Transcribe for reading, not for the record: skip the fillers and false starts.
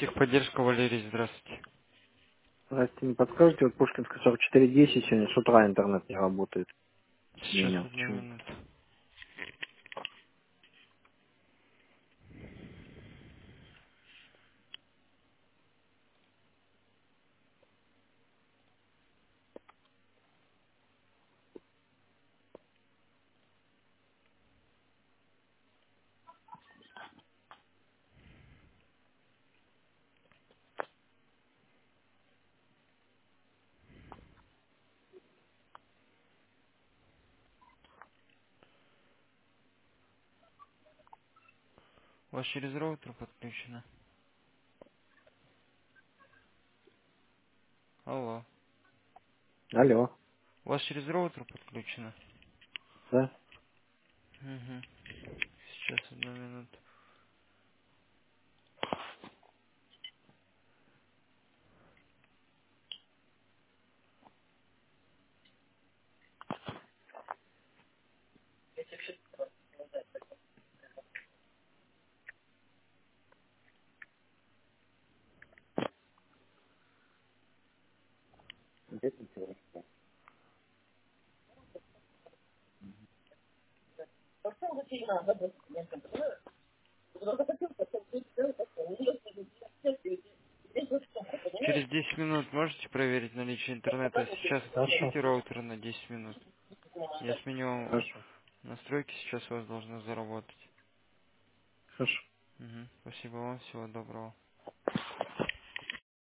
Техподдержка, Валерий, здравствуйте. Здрасте, не подскажете, вот Пушкинская 4410 сегодня с утра интернет не работает. У Сейчас, меня одну почему-то. минуту. У вас через роутер подключено? Алло. Алло, У вас через роутер подключено? да? Угу. Сейчас, одну минуту. Через 10 минут можете проверить наличие интернета? Сейчас Хорошо, отключите роутер на 10 минут. Я сменю вам хорошо, настройки, сейчас у вас должно заработать. хорошо. Угу. Спасибо вам, всего доброго.